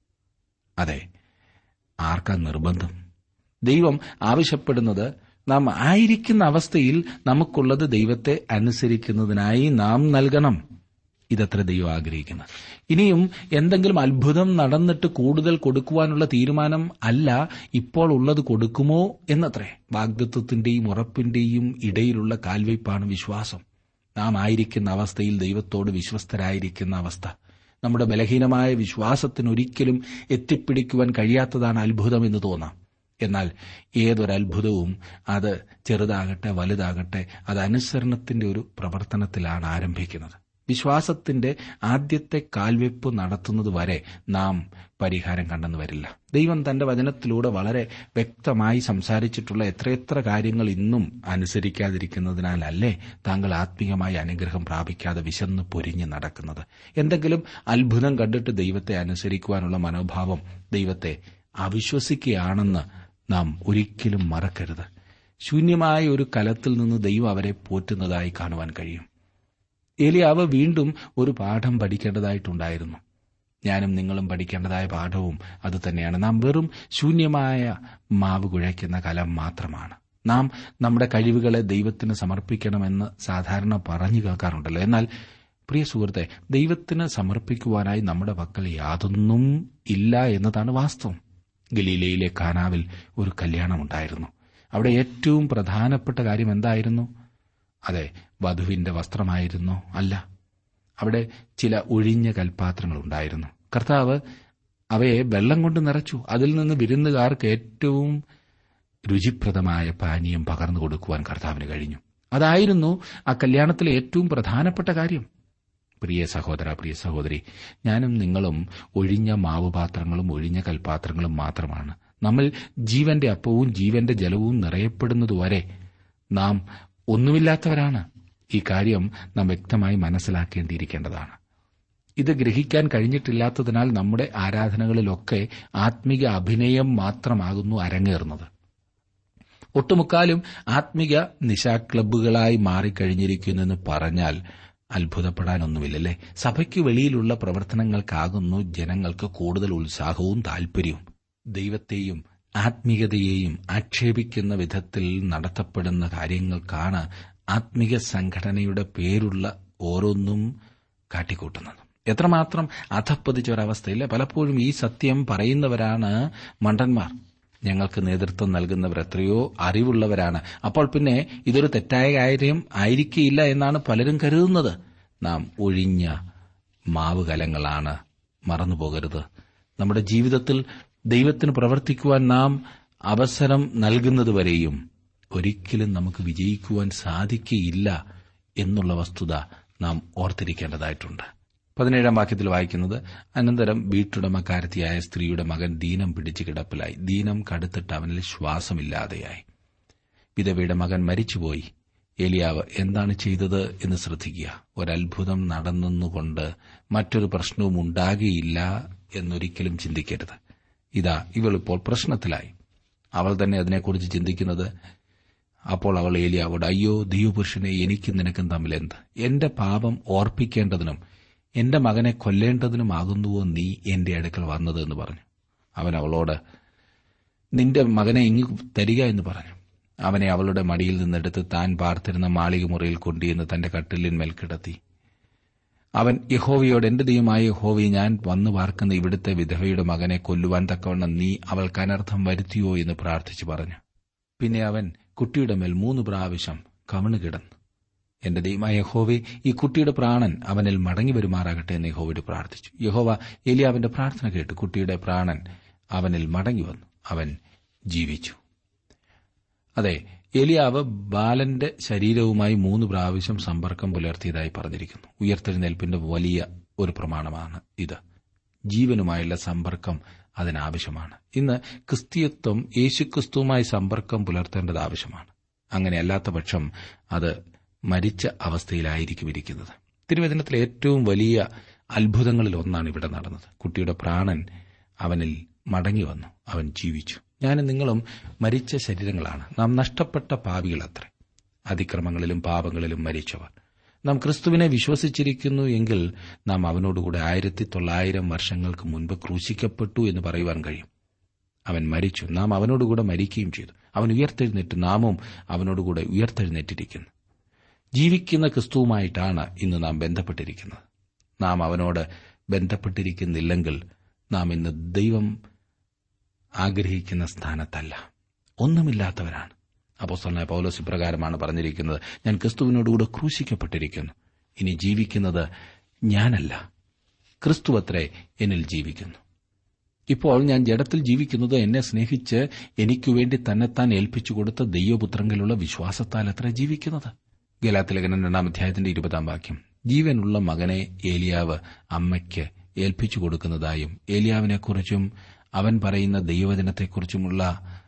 അതെ, ആർക്കാ നിർബന്ധം? ദൈവം ആവശ്യപ്പെടുന്നത് നാം ആയിരിക്കുന്ന അവസ്ഥയിൽ നമുക്കുള്ളത് ദൈവത്തെ അനുസരിക്കുന്നതിനായി നാം നൽകണം. ഇതത്ര ദൈവം ആഗ്രഹിക്കുന്നത്. ഇനിയും എന്തെങ്കിലും അത്ഭുതം നടന്നിട്ട് കൂടുതൽ കൊടുക്കുവാനുള്ള തീരുമാനം അല്ല, ഇപ്പോൾ ഉള്ളത് കൊടുക്കുമോ എന്നത്രേ. വാഗ്ദത്തത്തിന്റെയും ഉറപ്പിന്റെയും ഇടയിലുള്ള കാൽവയ്പാണ് വിശ്വാസം. നാം ആയിരിക്കുന്ന അവസ്ഥയിൽ ദൈവത്തോട് വിശ്വസ്തരായിരിക്കുന്ന അവസ്ഥ. നമ്മുടെ ബലഹീനമായ വിശ്വാസത്തിനൊരിക്കലും എത്തിപ്പിടിക്കുവാൻ കഴിയാത്തതാണ് അത്ഭുതമെന്ന് തോന്നാം. എന്നാൽ ഏതൊരത്ഭുതവും അത് ചെറുതാകട്ടെ വലുതാകട്ടെ അത് അനുസരണത്തിന്റെ ഒരു പ്രവർത്തനത്തിലാണ് ആരംഭിക്കുന്നത്. വിശ്വാസത്തിന്റെ ആദ്യത്തെ കാൽവെപ്പ് നടത്തുന്നത് വരെ നാം പരിഹാരം കണ്ടെന്നു വരില്ല. ദൈവം തന്റെ വചനത്തിലൂടെ വളരെ വ്യക്തമായി സംസാരിച്ചിട്ടുള്ള എത്രയെത്ര കാര്യങ്ങൾ ഇന്നും അനുസരിക്കാതിരിക്കുന്നതിനാലല്ലേ താങ്കൾ ആത്മീയമായ അനുഗ്രഹം പ്രാപിക്കാതെ വിശന്ന് പൊരിഞ്ഞ് നടക്കുന്നത്? എന്തെങ്കിലും അത്ഭുതം കണ്ടിട്ട് ദൈവത്തെ അനുസരിക്കുവാനുള്ള മനോഭാവം ദൈവത്തെ അവിശ്വസിക്കുകയാണെന്ന് നാം ഒരിക്കലും മറക്കരുത്. ശൂന്യമായ ഒരു കലത്തിൽ നിന്ന് ദൈവം അവരെ പോറ്റുന്നതായി കാണുവാൻ കഴിയും. ഏലിയാവ് വീണ്ടും ഒരു പാഠം പഠിക്കേണ്ടതായിട്ടുണ്ടായിരുന്നു. ഞാനും നിങ്ങളും പഠിക്കേണ്ടതായ പാഠവും അതുതന്നെയാണ്. നാം വെറും ശൂന്യമായ മാവ് കുഴയ്ക്കുന്ന കലം മാത്രമാണ്. നാം നമ്മുടെ കഴിവുകളെ ദൈവത്തിന് സമർപ്പിക്കണമെന്ന് സാധാരണ പറഞ്ഞു കേൾക്കാറുണ്ടല്ലോ. എന്നാൽ പ്രിയ സുഹൃത്തെ, ദൈവത്തിന് സമർപ്പിക്കുവാനായി നമ്മുടെ പക്കൽ യാതൊന്നും ഇല്ല എന്നതാണ് വാസ്തവം. ഗലീലയിലെ കാനാവിൽ ഒരു കല്യാണമുണ്ടായിരുന്നു. അവിടെ ഏറ്റവും പ്രധാനപ്പെട്ട കാര്യം എന്തായിരുന്നു? അതെ, വധുവിന്റെ വസ്ത്രമായിരുന്നോ? അല്ല. അവിടെ ചില ഒഴിഞ്ഞ കൽപാത്രങ്ങളുണ്ടായിരുന്നു. കർത്താവ് അവയെ വെള്ളം കൊണ്ട് നിറച്ചു. അതിൽ നിന്ന് വിരുന്നുകാർക്ക് ഏറ്റവും രുചിപ്രദമായ പാനീയം പകർന്നു കൊടുക്കുവാൻ കർത്താവിന് കഴിഞ്ഞു. അതായിരുന്നു ആ കല്യാണത്തിലെ ഏറ്റവും പ്രധാനപ്പെട്ട കാര്യം. പ്രിയ സഹോദര, പ്രിയ സഹോദരി, ഞാനും നിങ്ങളും ഒഴിഞ്ഞ മാവുപാത്രങ്ങളും ഒഴിഞ്ഞ കൽപാത്രങ്ങളും മാത്രമാണ്. നമ്മൾ ജീവന്റെ അപ്പവും ജീവന്റെ ജലവും നിറയപ്പെടുന്നതുവരെ നാം ഒന്നുമില്ലാത്തവരാണ്. ഈ കാര്യം നാം വ്യക്തമായി മനസ്സിലാക്കേണ്ടിയിരിക്കേണ്ടതാണ്. ഇത് ഗ്രഹിക്കാൻ കഴിഞ്ഞിട്ടില്ലാത്തതിനാൽ നമ്മുടെ ആരാധനകളിലൊക്കെ ആത്മിക അഭിനയം മാത്രമാകുന്നു അരങ്ങേറുന്നത്. ഒട്ടുമുക്കാലും ആത്മിക നിശാക്ലബ്ബുകളായി മാറിക്കഴിഞ്ഞിരിക്കുന്നെന്ന് പറഞ്ഞാൽ അത്ഭുതപ്പെടാനൊന്നുമില്ലല്ലേ. സഭയ്ക്കു വെളിയിലുള്ള പ്രവർത്തനങ്ങൾക്കാകുന്നു ജനങ്ങൾക്ക് കൂടുതൽ ഉത്സാഹവും താൽപര്യവും. ദൈവത്തെയും ആത്മീയതയെയും ആക്ഷേപിക്കുന്ന വിധത്തിൽ നടത്തപ്പെടുന്ന കാര്യങ്ങൾക്കാണ് ആത്മിക സംഘടനയുടെ പേരുള്ള ഓരോന്നും കാട്ടിക്കൂട്ടുന്നത്. എത്രമാത്രം അധപ്പതിച്ച ഒരവസ്ഥയില്ല. പലപ്പോഴും ഈ സത്യം പറയുന്നവരാണ് മണ്ടന്മാർ. ഞങ്ങൾക്ക് നേതൃത്വം നൽകുന്നവർ എത്രയോ അറിവുള്ളവരാണ്. അപ്പോൾ പിന്നെ ഇതൊരു തെറ്റായ കാര്യം ആയിരിക്കില്ല എന്നാണ് പലരും കരുതുന്നത്. നാം ഒഴിഞ്ഞ മാവുകലങ്ങളാണ്. മറന്നുപോകരുത്, നമ്മുടെ ജീവിതത്തിൽ ദൈവത്തിന് പ്രവർത്തിക്കുവാൻ നാം അവസരം നൽകുന്നതുവരെയും ഒരിക്കലും നമുക്ക് വിജയിക്കുവാൻ സാധിക്കുകയില്ല എന്നുള്ള വസ്തുത നാം ഓർത്തിരിക്കേണ്ടതായിട്ടുണ്ട്. പതിനേഴാം വാക്യത്തിൽ വായിക്കുന്നത്, അനന്തരം വീട്ടുടമക്കാരത്തിയായ സ്ത്രീയുടെ മകൻ ദീനം പിടിച്ച് കിടപ്പിലായി. ദീനം കടുത്തിട്ട് അവനിൽ ശ്വാസമില്ലാതെയായി. വിധവയുടെ മകൻ മരിച്ചുപോയി. ഏലിയാവ് എന്താണ് ചെയ്തത് എന്ന് ശ്രദ്ധിക്കുക. ഒരത്ഭുതം നടന്നുകൊണ്ട് മറ്റൊരു പ്രശ്നവും ഉണ്ടാകുകയില്ല എന്നൊരിക്കലും ചിന്തിക്കരുത്. ഇതാ, ഇവളിപ്പോൾ പ്രശ്നത്തിലായി. അവൾ തന്നെ അതിനെക്കുറിച്ച് ചിന്തിക്കുന്നത്. അപ്പോൾ അവൾ ഏലിയാവോട്, അയ്യോ ദൈവപുരുഷനെ, എനിക്കും നിനക്കും തമ്മിൽ എന്ത്? എന്റെ പാപം ഓർപ്പിക്കേണ്ടതിനും എന്റെ മകനെ കൊല്ലേണ്ടതിനുമാകുന്നുവോ നീ എന്റെ അടുക്കൽ വന്നത് എന്ന് പറഞ്ഞു. അവൻ അവളോട്, നിന്റെ മകനെ ഇങ്ങു തരിക എന്ന് പറഞ്ഞു. അവനെ അവളുടെ മടിയിൽ നിന്നെടുത്ത് താൻ പാർത്തിരുന്ന മാളിക മുറിയിൽ കൊണ്ടുവന്ന് തന്റെ കട്ടിലിന്മേൽ കിടത്തി. അവൻ യഹോവയോട്, എന്റെ ദൈവമായ യഹോവയെ, ഞാൻ വന്നു പാർക്കുന്ന ഇവിടുത്തെ വിധവയുടെ മകനെ കൊല്ലുവാൻ തക്കവണ്ണം നീ അവൾക്ക് അനർത്ഥം വരുത്തിയോ എന്ന് പ്രാർത്ഥിച്ചു പറഞ്ഞു. പിന്നെ അവൻ കുട്ടിയുടെ മേൽ മൂന്ന് പ്രാവശ്യം കവിണ് കിടന്നു. എന്റെ ദൈവമായ യഹോവേ, ഈ കുട്ടിയുടെ പ്രാണൻ അവനിൽ മടങ്ങി വരുമാറാകട്ടെ എന്ന് യഹോവയോട് പ്രാർത്ഥിച്ചു. യഹോവ ഏലിയാവിന്റെ പ്രാർത്ഥന കേട്ടു. കുട്ടിയുടെ പ്രാണൻ അവനിൽ മടങ്ങി വന്നു. അവൻ ജീവിച്ചു. അതെ, ഏലിയാവ് ബാലന്റെ ശരീരവുമായി മൂന്ന് പ്രാവശ്യം സമ്പർക്കം പുലർത്തിയതായി പറഞ്ഞിരിക്കുന്നു. ഉയർത്തെഴുന്നേൽപ്പിന്റെ വലിയ ഒരു പ്രമാണമാണ് ഇത്. ജീവനുമായുള്ള സമ്പർക്കം അതിനാവശ്യമാണ്. ഇന്ന് ക്രിസ്തീയത്വം യേശുക്രിസ്തുവുമായി സമ്പർക്കം പുലർത്തേണ്ടത് ആവശ്യമാണ്. അങ്ങനെയല്ലാത്ത പക്ഷം അത് മരിച്ച അവസ്ഥയിലായിരിക്കും ഇരിക്കുന്നത്. തിരുവചനത്തിലെ ഏറ്റവും വലിയ അത്ഭുതങ്ങളിൽ ഒന്നാണ് ഇവിടെ നടന്നത്. കുട്ടിയുടെ പ്രാണൻ അവനിൽ മടങ്ങി വന്നു. അവൻ ജീവിച്ചു. ഞാനും നിങ്ങളും മരിച്ച ശരീരങ്ങളാണ്. നാം നഷ്ടപ്പെട്ട പാപികളത്രേ, അതിക്രമങ്ങളിലും പാപങ്ങളിലും മരിച്ചവർ. നാം ക്രിസ്തുവിനെ വിശ്വസിച്ചിരിക്കുന്നു എങ്കിൽ നാം അവനോടുകൂടെ ആയിരത്തി തൊള്ളായിരം വർഷങ്ങൾക്ക് മുൻപ് ക്രൂശിക്കപ്പെട്ടു എന്ന് പറയുവാൻ കഴിയും. അവൻ മരിച്ചു, നാം അവനോടുകൂടെ മരിക്കുകയും ചെയ്തു. അവൻ ഉയർത്തെഴുന്നേറ്റ്, നാമും അവനോടുകൂടെ ഉയർത്തെഴുന്നേറ്റിരിക്കുന്നു. ജീവിക്കുന്ന ക്രിസ്തുവുമായിട്ടാണ് ഇന്ന് നാം ബന്ധപ്പെട്ടിരിക്കുന്നത്. നാം അവനോട് ബന്ധപ്പെട്ടിരിക്കുന്നില്ലെങ്കിൽ നാം ഇന്ന് ദൈവം ആഗ്രഹിക്കുന്ന സ്ഥാനത്തല്ല, ഒന്നുമില്ലാത്തവരാണ്. അപ്പോസ്തലനായ പൗലോസ് ഇപ്രകാരമാണ് പറഞ്ഞിരിക്കുന്നത്, ഞാൻ ക്രിസ്തുവിനോടുകൂടെ ക്രൂശിക്കപ്പെട്ടിരിക്കുന്നു. ഇനി ജീവിക്കുന്നത് ഞാനല്ല, ക്രിസ്തുവത്രേ എന്നിൽ ജീവിക്കുന്നു. ഇപ്പോൾ ഞാൻ ജഡത്തിൽ ജീവിക്കുന്നത് എന്നെ സ്നേഹിച്ച് എനിക്കുവേണ്ടി തന്നെത്താൻ ഏൽപ്പിച്ചു കൊടുത്ത ദൈവപുത്രങ്കിലുള്ള വിശ്വാസത്താൽ അത്ര ജീവിക്കുന്നത്. ഗലാത്യലേഖനം രണ്ടാം അധ്യായത്തിന്റെ ഇരുപതാം വാക്യം. ജീവനുള്ള മകനെ ഏലിയാവ് അമ്മയ്ക്ക് ഏൽപ്പിച്ചു കൊടുക്കുന്നതായും ഏലിയാവിനെക്കുറിച്ചും അവൻ പറയുന്ന ദൈവവചനത്തെക്കുറിച്ചുമുള്ള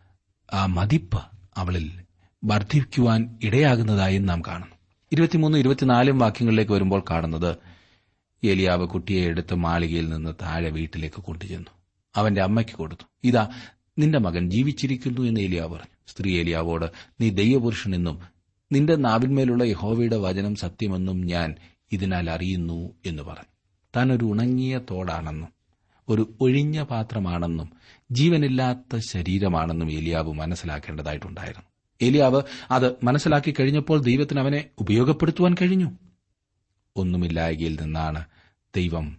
ആ മതിപ്പ് അവളിൽ വർദ്ധിക്കുവാൻ ഇടയാകുന്നതായും നാം കാണുന്നു. ഇരുപത്തിമൂന്ന് ഇരുപത്തിനാലും വാക്യങ്ങളിലേക്ക് വരുമ്പോൾ കാണുന്നത്, ഏലിയാവ് കുട്ടിയെ എടുത്ത് മാളികയിൽ നിന്ന് താഴെ വീട്ടിലേക്ക് കൊണ്ടുചെന്നു അവന്റെ അമ്മയ്ക്ക് കൊടുത്തു. ഇതാ നിന്റെ മകൻ ജീവിച്ചിരിക്കുന്നു എന്ന് ഏലിയാവ് പറഞ്ഞു. സ്ത്രീ ഏലിയാവോട്, നീ ദൈവപുരുഷനെന്നും നിന്റെ നാവിന്മേലുള്ള യഹോവയുടെ വചനം സത്യമെന്നും ഞാൻ ഇതിനാൽ അറിയുന്നു എന്ന് പറഞ്ഞു. താൻ ഒരു ഉണങ്ങിയ തോടാണെന്നും ഒരു ഒഴിഞ്ഞ പാത്രമാണെന്നും ജീവനില്ലാത്ത ശരീരമാണെന്നും ഏലിയാവ് മനസ്സിലാക്കേണ്ടതായിട്ടുണ്ടായിരുന്നു. ഏലിയാവ് അത് മനസ്സിലാക്കി കഴിഞ്ഞപ്പോൾ ദൈവത്തിന് അവനെ ഉപയോഗപ്പെടുത്തുവാൻ കഴിഞ്ഞു. ഒന്നുമില്ലായ്കയിൽ നിന്നാണ് ദൈവം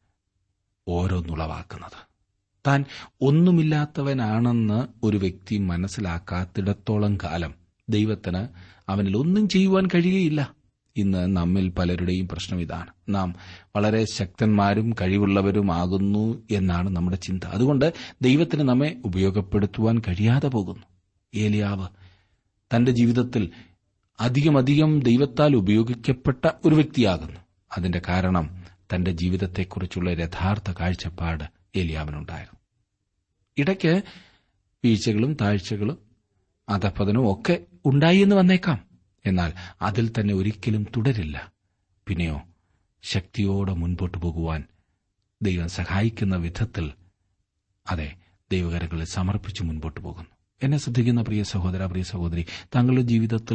ഓരോന്നുളവാക്കുന്നത്. താൻ ഒന്നുമില്ലാത്തവനാണെന്ന് ഒരു വ്യക്തി മനസ്സിലാക്കാത്തിടത്തോളം കാലം ദൈവത്തിന് അവനിൽ ഒന്നും ചെയ്യുവാൻ കഴിയുകയില്ല. ഇന്ന് നമ്മിൽ പലരുടെയും പ്രശ്നം ഇതാണ്. നാം വളരെ ശക്തന്മാരും കഴിവുള്ളവരുമാകുന്നു എന്നാണ് നമ്മുടെ ചിന്ത. അതുകൊണ്ട് ദൈവത്തിന് നമ്മെ ഉപയോഗപ്പെടുത്തുവാൻ കഴിയാതെ പോകുന്നു. ഏലിയാവ് തന്റെ ജീവിതത്തിൽ അധികമധികം ദൈവത്താൽ ഉപയോഗിക്കപ്പെട്ട ഒരു വ്യക്തിയാകുന്നു. അതിന്റെ കാരണം തന്റെ ജീവിതത്തെക്കുറിച്ചുള്ള യഥാർത്ഥ കാഴ്ചപ്പാട് ഏലിയാവിനുണ്ടായിരുന്നു. ഇടയ്ക്ക് വീഴ്ചകളും താഴ്ചകളും അധപതനവും ഒക്കെ ഉണ്ടായി എന്ന് വന്നേക്കാം. എന്നാൽ അതിൽ തന്നെ ഒരിക്കലും തുടരില്ല. പിന്നെയോ ശക്തിയോടെ മുൻപോട്ടു പോകുവാൻ ദൈവം സഹായിക്കുന്ന വിധത്തിൽ അതെ ദൈവകരങ്ങളിൽ സമർപ്പിച്ച് മുൻപോട്ടു പോകുന്നു. എന്നെ ശ്രദ്ധിക്കുന്ന പ്രിയ സഹോദര, പ്രിയ സഹോദരി, താങ്കളുടെ ജീവിതത്തിൽ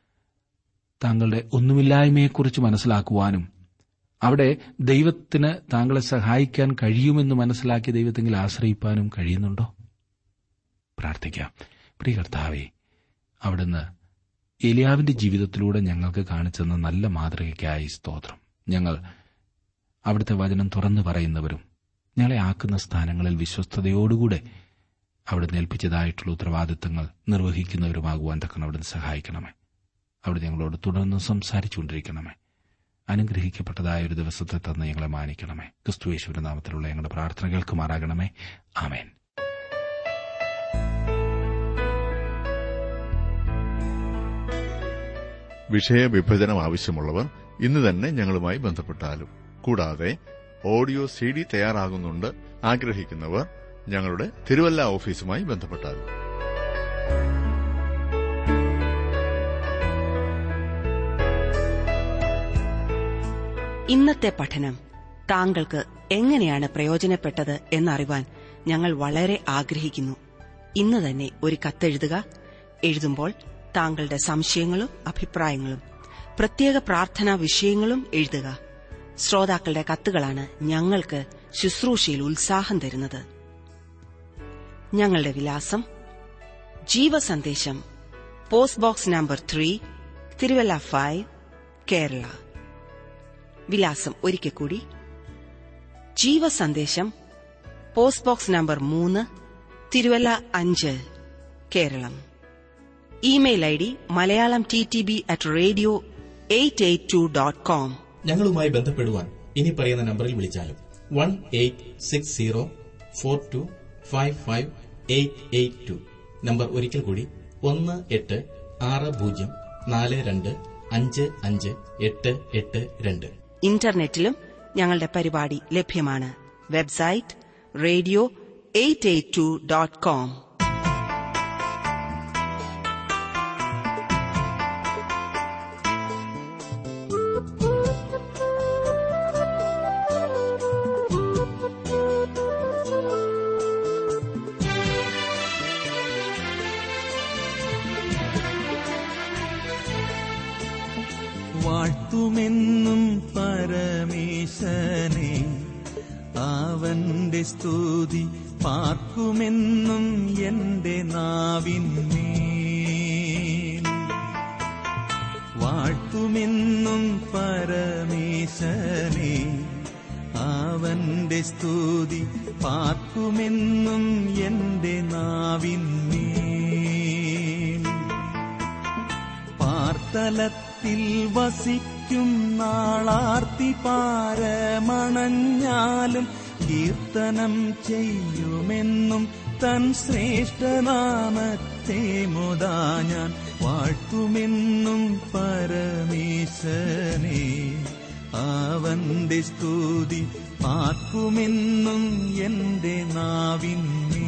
താങ്കളുടെ ഒന്നുമില്ലായ്മയെക്കുറിച്ച് മനസ്സിലാക്കുവാനും അവിടെ ദൈവത്തിന് താങ്കളെ സഹായിക്കാൻ കഴിയുമെന്ന് മനസ്സിലാക്കി ദൈവത്തെങ്കിൽ ആശ്രയിപ്പാനും കഴിയുന്നുണ്ടോ? പ്രാർത്ഥിക്കാം. പ്രിയ കർത്താവേ, അവിടുന്ന് ഏലിയാവിന്റെ ജീവിതത്തിലൂടെ ഞങ്ങൾക്ക് കാണിച്ചെന്ന നല്ല മാതൃകയ്ക്കായി സ്തോത്രം. ഞങ്ങൾ അവിടുത്തെ വചനം തുറന്നു പറയുന്നവരും ഞങ്ങളെ ആക്കുന്ന സ്ഥാനങ്ങളിൽ വിശ്വസ്തയോടുകൂടെ അവിടുന്ന് ഏൽപ്പിച്ചതായിട്ടുള്ള ഉത്തരവാദിത്തങ്ങൾ നിർവഹിക്കുന്നവരുമാകുവാൻ തക്കണം അവിടുന്ന് സഹായിക്കണമേ. അവിടെ ഞങ്ങളോട് തുടർന്ന് സംസാരിച്ചുകൊണ്ടിരിക്കണമേ. അനുഗ്രഹിക്കപ്പെട്ടതായ ഒരു ദിവസത്തെ തന്ന് ഞങ്ങളെ മാനിക്കണമേ. ക്രിസ്തുയേശുവിന്റെ നാമത്തിലുള്ള ഞങ്ങളുടെ പ്രാർത്ഥന കേൾക്കുമാറാകണമേ. ആമേൻ. വിഷയവിഭജനം ആവശ്യമുള്ളവർ ഇന്ന് തന്നെ ഞങ്ങളുമായി ബന്ധപ്പെട്ടാലും, കൂടാതെ ഓഡിയോ സി ഡി തയ്യാറാകുന്നുണ്ട് ആഗ്രഹിക്കുന്നവർ ഞങ്ങളുടെ തിരുവല്ല ഓഫീസുമായി ബന്ധപ്പെട്ടാലും. ഇന്നത്തെ പഠനം താങ്കൾക്ക് എങ്ങനെയാണ് പ്രയോജനപ്പെട്ടത് എന്നറിവാൻ ഞങ്ങൾ വളരെ ആഗ്രഹിക്കുന്നു. ഇന്ന് തന്നെ ഒരു കത്തെഴുതുക. എഴുതുമ്പോൾ താങ്കളുടെ സംശയങ്ങളും അഭിപ്രായങ്ങളും പ്രത്യേക പ്രാർത്ഥനാ വിഷയങ്ങളും എഴുതുക. ശ്രോതാക്കളുടെ കത്തുകളാണ് ഞങ്ങൾക്ക് ശുശ്രൂഷയിൽ ഉത്സാഹം തരുന്നത്. ഞങ്ങളുടെ വിലാസം: ജീവസന്ദേശം, post box number three, Thiruvalla five, Kerala. വിലാസം ഒരിക്കൽ കൂടി: ജീവസന്ദേശം, പോസ്റ്റ് ബോക്സ് നമ്പർ മൂന്ന്, തിരുവല്ല അഞ്ച്, Keralam. Email I D Malayalam T T B at radio eight eight two dot com. ഞങ്ങളുമായി ബന്ധപ്പെടുവാൻ ഇനി പറയുന്ന നമ്പറിൽ വിളിച്ചാലും one eight six zero four two five five eight eight two. Number ഒരിക്കൽ കൂടി: ഒന്ന് എട്ട് ആറ് പൂജ്യം നാല് രണ്ട് അഞ്ച് അഞ്ച് എട്ട് എട്ട് രണ്ട്. ഇന്റർനെറ്റിലും ഞങ്ങളുടെ പരിപാടി ലഭ്യമാണ്. Website radio eight eight two dot com. വാഴ്ത്തുമെന്നും പരമേശനെ, അവന്റെ സ്തുതി പാർക്കുമെന്നും എന്റെ നാവിന്മേൽ. വാഴ്ത്തുമെന്നും പരമേശനെ, അവന്റെ സ്തുതി പാർക്കുമെന്നും എന്റെ നാവിന്മേൽ. പാഴ്ത്തലത്തിൽ വസിക്കും നാളാർത്തി പാരമണഞ്ഞാലും കീർത്തനം ചെയ്യുമെന്നും തൻ ശ്രേഷ്ഠനാമത്തെ മുതാ ഞാൻ വാഴ്ത്തുമെന്നും പരമേശനെ. അവന്റെ സ്തുതി പാർക്കുമെന്നും എന്റെ നാവിന്മേ.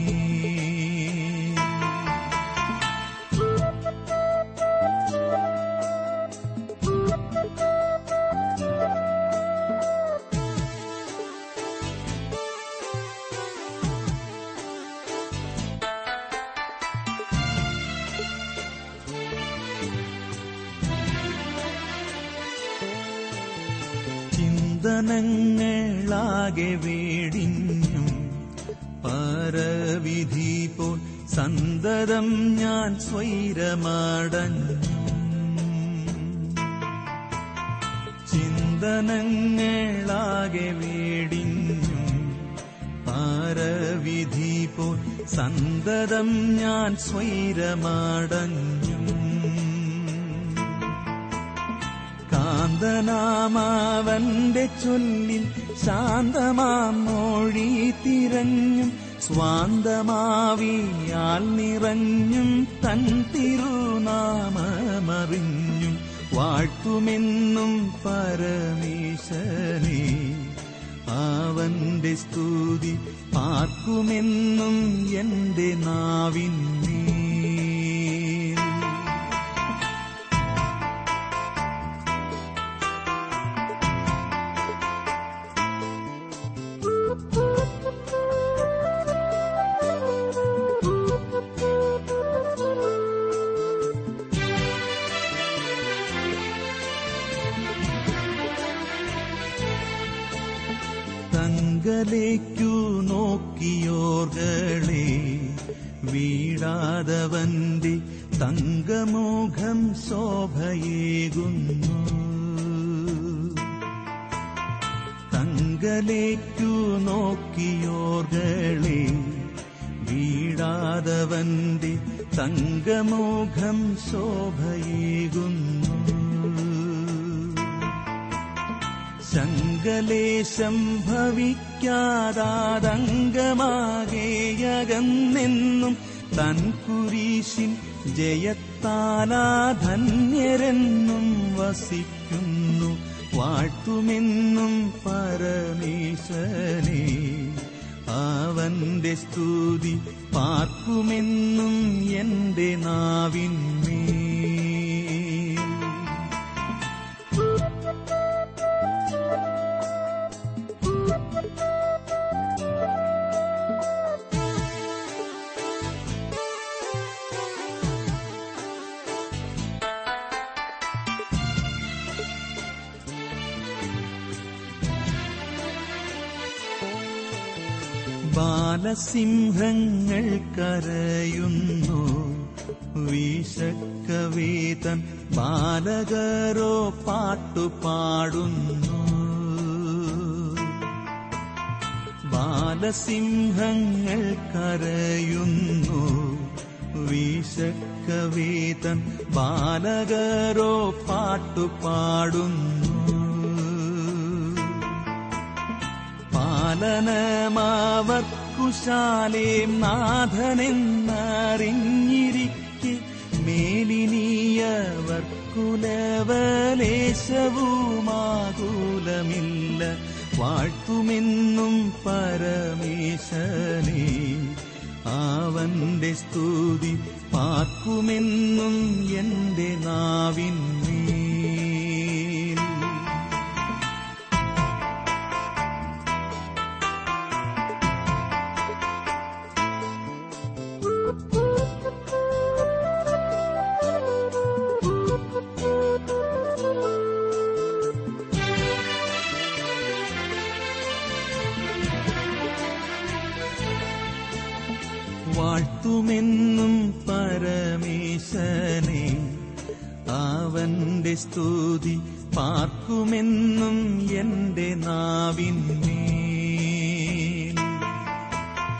ചിന്തനങ്ങളാകെ വേടിഞ്ഞും പരവിധി പോൽ സന്തതം ഞാൻ സ്വൈരമടഞ്ഞു. ചിന്തനങ്ങളാകെ വേടിഞ്ഞും പരവിധി പോൽ സന്തതം ഞാൻ സ്വൈരമടഞ്ഞു. കാന്തനാമവന്റെ ചൊല്ലിൽ ശാന്തമാം മൊഴി തിരഞ്ഞും സ്വാന്തമാവിയാൽ നിറഞ്ഞും തൻ തിരുനാമമറിഞ്ഞും വാഴ്ത്തുമെന്നും പരമേശനെ. അവന്റെ സ്തുതി പാർക്കുമെന്നും എന്റെ നാവിന്മേ. തങ്കലേക്കു നോക്കിയോർകളെ വീഴാതവന്റെ തങ്കമുഖം ശോഭയേകുന്നു. തങ്കലേക്കു നോക്കിയോർകളെ വീഴാതവന്റെ തങ്കമുഖം ശോഭയേകുന്നു. ശങ്കലേശം ഭവിക്കാതാതങ്കമാകെയകന്നെന്നും തൻ കുരിശിൻ ജയത്താലാ ധന്യരെന്നും വസിക്കുന്നു. വാഴ്ത്തുമെന്നും പരമേശനെ. അവന്റെ സ്തുതി പാർക്കുമെന്നും എന്റെ നാവിന്മേ. ബാലസിംഹങ്ങൾ കരയുന്നു വിശക്കവേതൻ ബാലകരോ പാട്ടുപാടുന്നു. ബാലസിംഹങ്ങൾ കരയുന്നു വിശക്കവേതൻ ബാലകരോ പാട്ടുപാടുന്നു. പാലനമാവർക്കുശാലേം നാഥനെന്നറിഞ്ഞിരിക്കെ മേലിനിയവർക്കുലവലേശവുമാകുലമില്ല. വാഴ്ത്തുമെന്നും പരമേശനെ. അവന്റെ സ്തുതി പാർക്കുമെന്നും എന്റെ നാവിന്മേ. വാഴ്ത്തുമെന്നും പരമേശനെ. അവന്റെ സ്തുതി പാർക്കുമെന്നും എന്റെ നാവിന്മേൽ.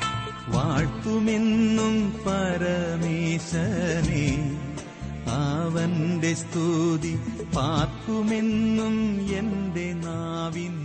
വാഴ്ത്തുമെന്നും പരമേശനെ. അവന്റെ സ്തുതി പാർക്കുമെന്നും എന്റെ നാവിൻ